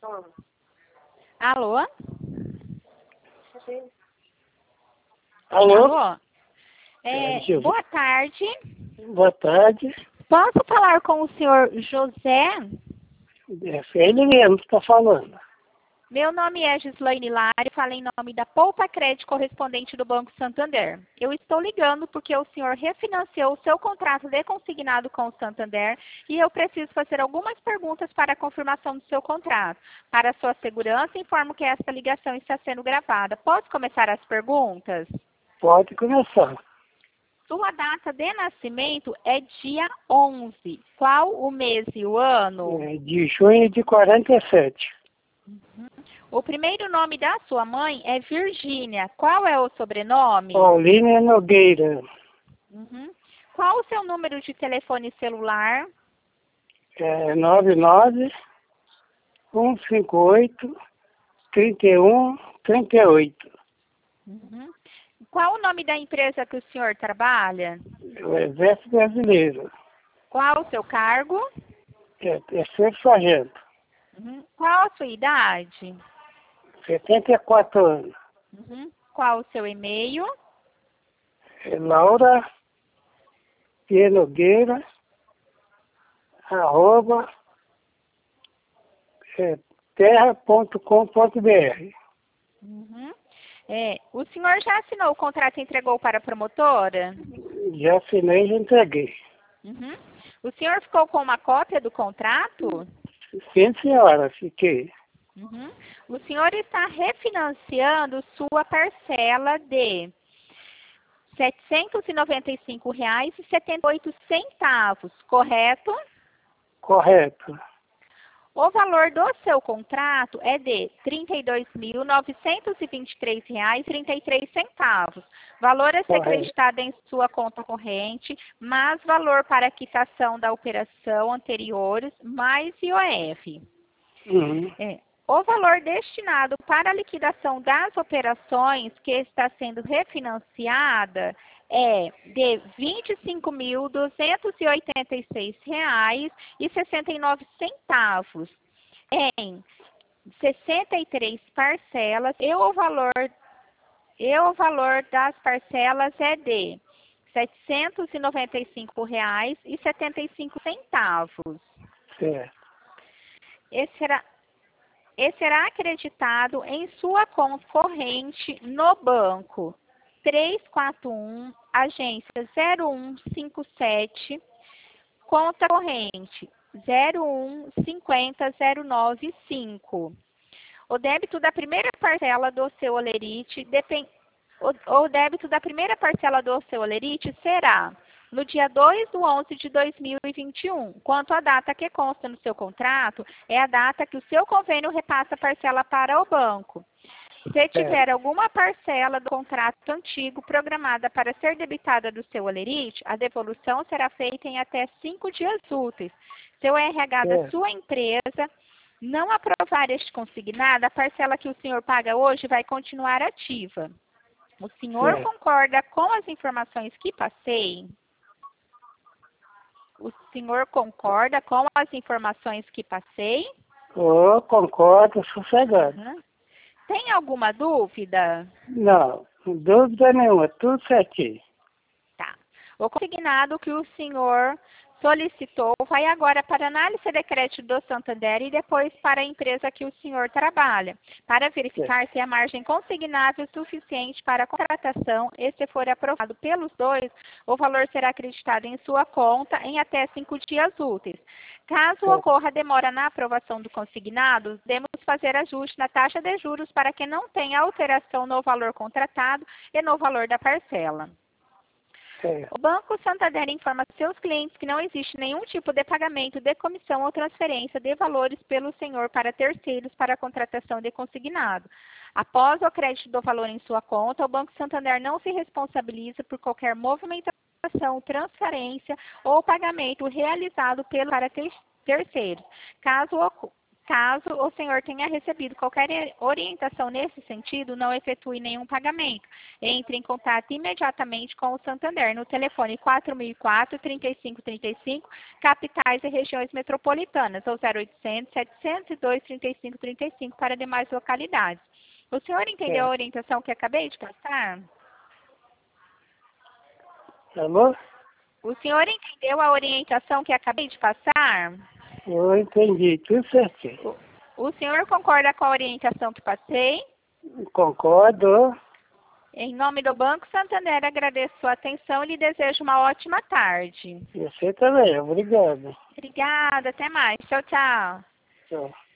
Alô? Alô? Alô? Boa tarde. Boa tarde. Posso falar com o senhor José? É ele mesmo que está falando. Meu nome é Gislaine Lari, falo em nome da Poupa Crédito correspondente do Banco Santander. Eu estou ligando porque o senhor refinanciou o seu contrato de consignado com o Santander e eu preciso fazer algumas perguntas para a confirmação do seu contrato. Para sua segurança, informo que esta ligação está sendo gravada. Posso começar as perguntas? Pode começar. Sua data de nascimento é dia 11. Qual o mês e o ano? É de junho de 47. O primeiro nome da sua mãe é Virgínia. Qual é o sobrenome? Paulina Nogueira. Qual o seu número de telefone celular? É 99 158 3138. Qual o nome da empresa que o senhor trabalha? O Exército Brasileiro. Qual o seu cargo? É ser sargento. Qual a sua idade? 74 anos. Qual o seu e-mail? É Laura P. Nogueira, @ terra.com.br. O senhor já assinou o contrato e entregou para a promotora? Já assinei e já entreguei. O senhor ficou com uma cópia do contrato? Sim, senhora, fiquei. O senhor está refinanciando sua parcela de R$ 795,78, correto? Correto. O valor do seu contrato é de R$ 32.923,33. Valor a ser acreditado em sua conta corrente, mais valor para a quitação da operação anteriores, mais IOF. O valor destinado para a liquidação das operações que está sendo refinanciada é de R$ 25.286,69 em 63 parcelas e o valor das parcelas é de R$ 795,75. Certo. E será acreditado em sua conta corrente no banco 341, agência 0157, conta corrente 0150095. O débito da primeira parcela do seu olerite será no dia 2/11/2021. Quanto à data que consta no seu contrato, é a data que o seu convênio repassa a parcela para o banco. Se tiver alguma parcela do contrato antigo programada para ser debitada do seu olerite, a devolução será feita em até 5 dias úteis. Se o RH da sua empresa não aprovar este consignado, a parcela que o senhor paga hoje vai continuar ativa. O senhor concorda com as informações que passei? O senhor concorda com as informações que passei? Concordo, sossegado. Tem alguma dúvida? Não, dúvida nenhuma, tudo certinho. Tá. O consignado que o senhor solicitou vai agora para análise de crédito do Santander e depois para a empresa que o senhor trabalha, para verificar se a margem consignável é suficiente para a contratação e se for aprovado pelos dois, o valor será acreditado em sua conta em até 5 dias úteis. Caso ocorra demora na aprovação do consignado, devemos fazer ajuste na taxa de juros para que não tenha alteração no valor contratado e no valor da parcela. O Banco Santander informa seus clientes que não existe nenhum tipo de pagamento de comissão ou transferência de valores pelo senhor para terceiros para a contratação de consignado. Após o crédito do valor em sua conta, o Banco Santander não se responsabiliza por qualquer movimentação, transferência ou pagamento realizado para terceiros. Caso o senhor tenha recebido qualquer orientação nesse sentido, não efetue nenhum pagamento. Entre em contato imediatamente com o Santander no telefone 4004-3535, capitais e regiões metropolitanas, ou 0800-702-3535 para demais localidades. O senhor entendeu a Certo. orientação que acabei de passar? Alô? O senhor entendeu a orientação que acabei de passar? Eu entendi, tudo certinho. O senhor concorda com a orientação que passei? Concordo. Em nome do Banco Santander, agradeço sua atenção e lhe desejo uma ótima tarde. Você também, obrigado. Obrigada, até mais. Tchau, tchau. Tchau.